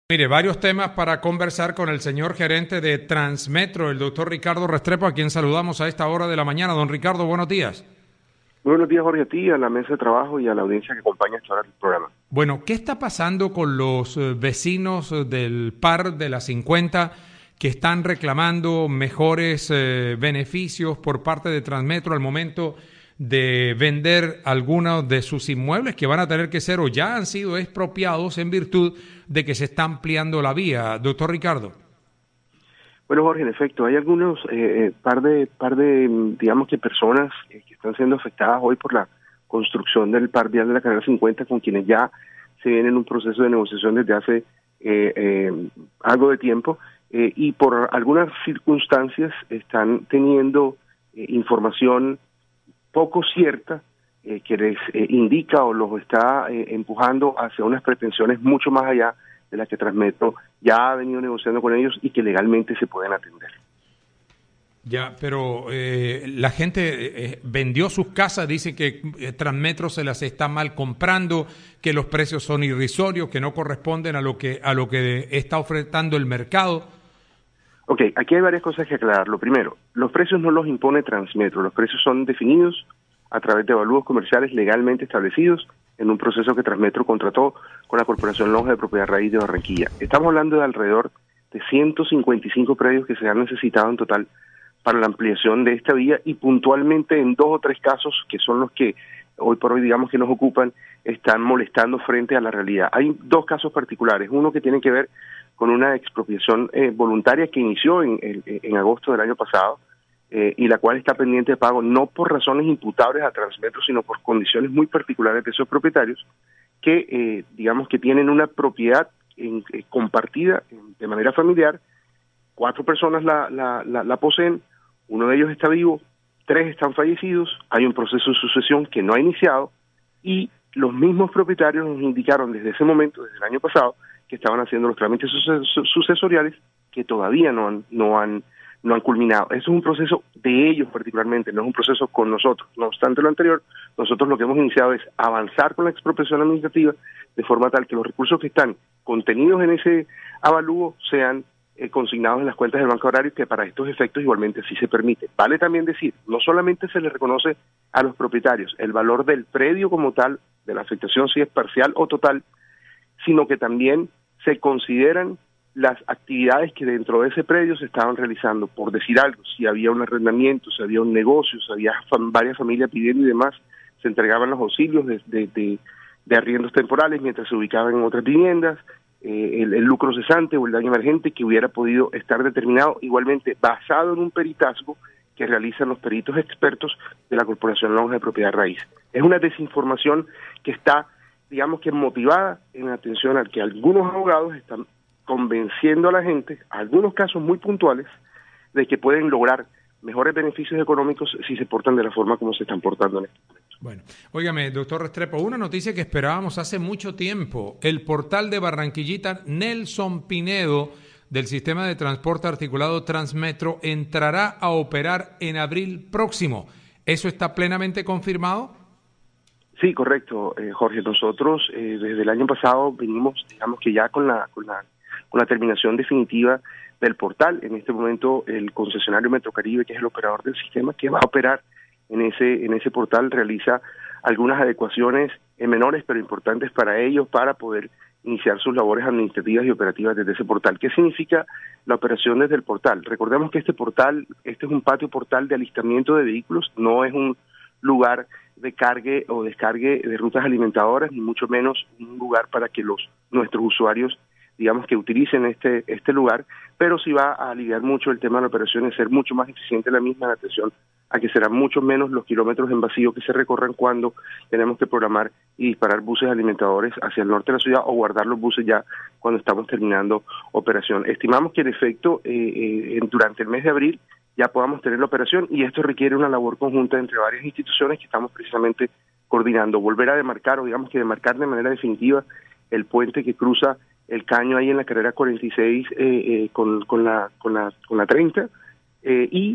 Mire, varios temas para conversar con el señor gerente de Transmetro, el doctor Ricardo Restrepo, a quien saludamos a esta hora de la mañana. Don Ricardo, buenos días. Muy buenos días, Jorge, a ti, a la mesa de trabajo y a la audiencia que acompaña esta hora del programa. Bueno, ¿qué está pasando con los vecinos del par de la 50 que están reclamando mejores beneficios por parte de Transmetro al momento de vender algunos de sus inmuebles que van a tener que ser o ya han sido expropiados en virtud de que se está ampliando la vía? Doctor Ricardo. Bueno, Jorge, en efecto, hay algunos par de digamos que personas que están siendo afectadas hoy por la construcción del par vial de la carrera 50, con quienes ya se viene en un proceso de negociación desde hace algo de tiempo, y por algunas circunstancias están teniendo información poco cierta que les indica o los está empujando hacia unas pretensiones mucho más allá de las que Transmetro ya ha venido negociando con ellos y que legalmente se pueden atender. Ya, pero la gente vendió sus casas, dice que Transmetro se las está mal comprando, que los precios son irrisorios, que no corresponden a lo que está ofertando el mercado. Ok, aquí hay varias cosas que aclarar. Lo primero, los precios no los impone Transmetro, los precios son definidos a través de avalúos comerciales legalmente establecidos en un proceso que Transmetro contrató con la Corporación Lonja de Propiedad Raíz de Barranquilla. Estamos hablando de alrededor de 155 predios que se han necesitado en total para la ampliación de esta vía, y puntualmente en 2 o 3 casos, que son los que hoy por hoy digamos que nos ocupan, están molestando frente a la realidad. Hay 2 casos particulares, uno que tiene que ver con una expropiación voluntaria que inició en agosto del año pasado, y la cual está pendiente de pago no por razones imputables a Transmetro, sino por condiciones muy particulares de esos propietarios que digamos que tienen una propiedad compartida de manera familiar. 4 personas la poseen, uno de ellos está vivo, 3 están fallecidos, hay un proceso de sucesión que no ha iniciado, y los mismos propietarios nos indicaron desde ese momento, desde el año pasado, que estaban haciendo los trámites sucesoriales que todavía no han culminado. Eso es un proceso de ellos particularmente, no es un proceso con nosotros. No obstante lo anterior, nosotros lo que hemos iniciado es avanzar con la expropiación administrativa de forma tal que los recursos que están contenidos en ese avalúo sean consignados en las cuentas del Banco Agrario, que para estos efectos igualmente así se permite. Vale también decir, no solamente se le reconoce a los propietarios el valor del predio como tal, de la afectación si es parcial o total, sino que también se consideran las actividades que dentro de ese predio se estaban realizando. Por decir algo, si había un arrendamiento, si había un negocio, si había varias familias pidiendo y demás, se entregaban los auxilios de arriendos temporales mientras se ubicaban en otras viviendas, el lucro cesante o el daño emergente que hubiera podido estar determinado, igualmente basado en un peritazgo que realizan los peritos expertos de la Corporación Lonja de Propiedad Raíz. Es una desinformación que está, digamos que motivada en atención al que algunos abogados están convenciendo a la gente, algunos casos muy puntuales, de que pueden lograr mejores beneficios económicos si se portan de la forma como se están portando en este momento. Bueno, óigame, doctor Restrepo, una noticia que esperábamos hace mucho tiempo. El portal de Barranquillita, Nelson Pinedo, del sistema de transporte articulado Transmetro, entrará a operar en abril próximo. ¿Eso está plenamente confirmado? Sí, correcto, Jorge. Nosotros desde el año pasado venimos, digamos que ya con la terminación definitiva del portal. En este momento el concesionario Metrocaribe, que es el operador del sistema que va a operar en ese portal, realiza algunas adecuaciones menores pero importantes para ellos, para poder iniciar sus labores administrativas y operativas desde ese portal. ¿Qué significa la operación desde el portal? Recordemos que este es un patio portal de alistamiento de vehículos, no es un lugar de cargue o descargue de rutas alimentadoras, ni mucho menos un lugar para que nuestros usuarios, digamos, que utilicen este lugar, pero sí va a aliviar mucho el tema de la operación y ser mucho más eficiente la misma, en atención a que serán mucho menos los kilómetros en vacío que se recorran cuando tenemos que programar y disparar buses alimentadores hacia el norte de la ciudad o guardar los buses ya cuando estamos terminando operación. Estimamos que en efecto durante el mes de abril ya podamos tener la operación, y esto requiere una labor conjunta entre varias instituciones que estamos precisamente coordinando, volver a demarcar, o digamos que demarcar de manera definitiva el puente que cruza el caño ahí en la carrera 46 con la 30, y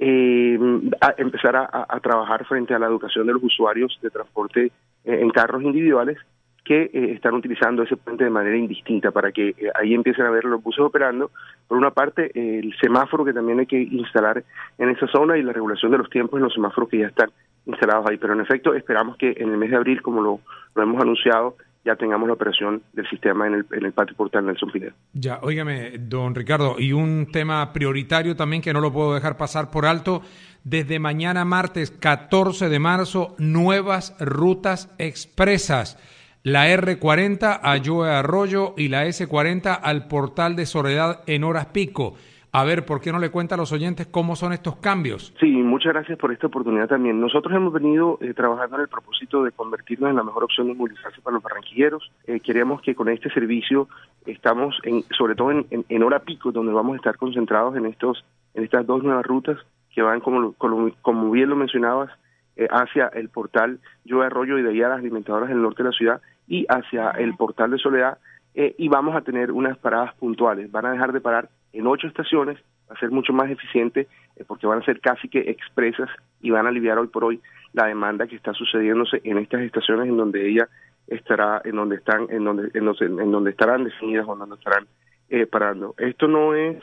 a empezar a trabajar frente a la educación de los usuarios de transporte en carros individuales que están utilizando ese puente de manera indistinta para que ahí empiecen a ver los buses operando. Por una parte, el semáforo que también hay que instalar en esa zona y la regulación de los tiempos en los semáforos que ya están instalados ahí. Pero en efecto, esperamos que en el mes de abril, como lo hemos anunciado, ya tengamos la operación del sistema en el patio portal Nelson Pinedo. Ya, óigame, don Ricardo, y un tema prioritario también que no lo puedo dejar pasar por alto. Desde mañana martes 14 de marzo, nuevas rutas expresas. La R40 a Yoe Arroyo y la S40 al Portal de Soledad en horas pico. A ver, ¿por qué no le cuenta a los oyentes cómo son estos cambios? Sí, muchas gracias por esta oportunidad también. Nosotros hemos venido trabajando en el propósito de convertirnos en la mejor opción de movilizarse para los barranquilleros. Queremos que con este servicio estamos, sobre todo en hora pico, donde vamos a estar concentrados en estas dos nuevas rutas que van, como bien lo mencionabas, hacia el portal Yoe Arroyo y de ahí a las alimentadoras del norte de la ciudad y hacia el portal de Soledad, y vamos a tener unas paradas puntuales. Van a dejar de parar en 8 estaciones, va a ser mucho más eficiente porque van a ser casi que expresas y van a aliviar hoy por hoy la demanda que está sucediéndose en estas estaciones en donde ella estará, en donde estarán definidas o en donde estarán parando. Esto no es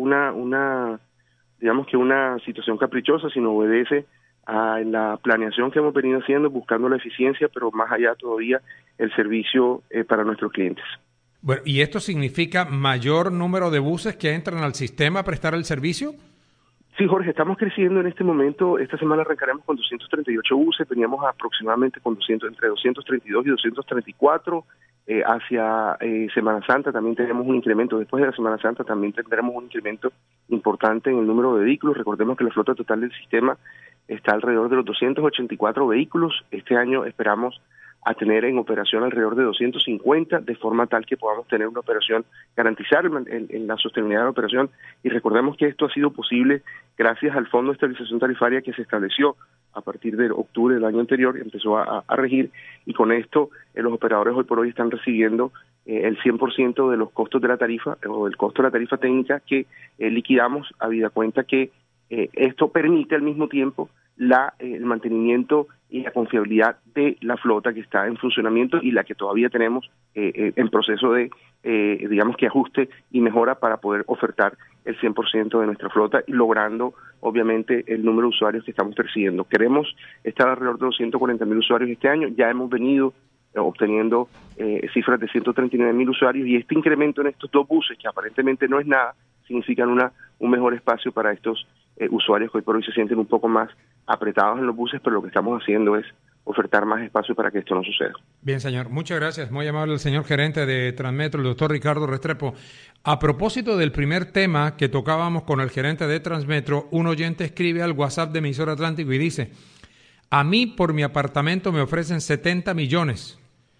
digamos que una situación caprichosa, sino obedece a la planeación que hemos venido haciendo, buscando la eficiencia, pero más allá todavía el servicio para nuestros clientes. Bueno, ¿y esto significa mayor número de buses que entran al sistema a prestar el servicio? Sí, Jorge, estamos creciendo en este momento. Esta semana arrancaremos con 238 buses, veníamos aproximadamente con entre 232 y 234. Hacia Semana Santa también tenemos un incremento. Después de la Semana Santa también tendremos un incremento importante en el número de vehículos. Recordemos que la flota total del sistema está alrededor de los 284 vehículos. Este año esperamos a tener en operación alrededor de 250, de forma tal que podamos tener una operación, garantizar en la sostenibilidad de la operación. Y recordemos que esto ha sido posible gracias al Fondo de Estabilización Tarifaria que se estableció a partir de octubre del año anterior, empezó a regir, y con esto los operadores hoy por hoy están recibiendo el 100% de los costos de la tarifa, o del costo de la tarifa técnica que liquidamos, habida cuenta que esto permite al mismo tiempo el mantenimiento y la confiabilidad de la flota que está en funcionamiento y la que todavía tenemos en proceso de, digamos que ajuste y mejora para poder ofertar el 100% de nuestra flota, y logrando obviamente el número de usuarios que estamos persiguiendo. Queremos estar alrededor de los 140.000 usuarios este año, ya hemos venido obteniendo cifras de 139.000 usuarios, y este incremento en estos dos buses, que aparentemente no es nada, significan un mejor espacio para estos usuarios que hoy por hoy se sienten un poco más apretados en los buses, pero lo que estamos haciendo es ofertar más espacio para que esto no suceda. Bien, señor. Muchas gracias. Muy amable el señor gerente de Transmetro, el doctor Ricardo Restrepo. A propósito del primer tema que tocábamos con el gerente de Transmetro, un oyente escribe al WhatsApp de Emisor Atlántico y dice: a mí por mi apartamento me ofrecen 70 millones.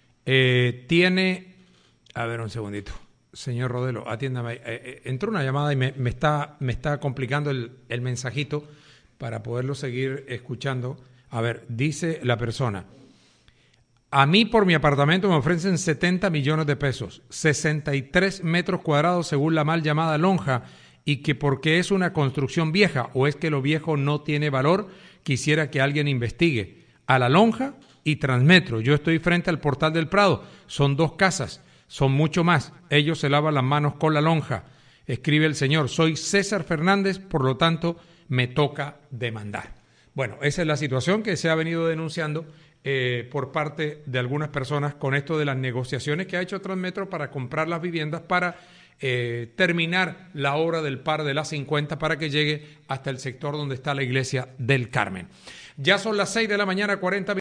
A ver, un segundito. Señor Rodelo, atiéndame. Entró una llamada y me está complicando el mensajito para poderlo seguir escuchando. A ver, dice la persona: a mí por mi apartamento me ofrecen 70 millones de pesos, 63 metros cuadrados según la mal llamada lonja, y que porque es una construcción vieja o es que lo viejo no tiene valor, quisiera que alguien investigue. A la lonja y Transmetro. Yo estoy frente al Portal del Prado. Son 2 casas. Son mucho más. Ellos se lavan las manos con la lonja. Escribe el señor: soy César Fernández, por lo tanto me toca demandar. Bueno, esa es la situación que se ha venido denunciando por parte de algunas personas con esto de las negociaciones que ha hecho Transmetro para comprar las viviendas para terminar la obra del par de la 50 para que llegue hasta el sector donde está la iglesia del Carmen. Ya son las 6 de la mañana, 40 minutos.